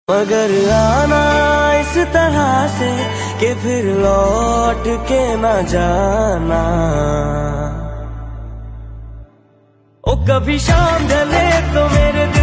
मगर आना इस तरह से कि फिर लौट के न जाना। ओ कभी शाम ढले तो मेरे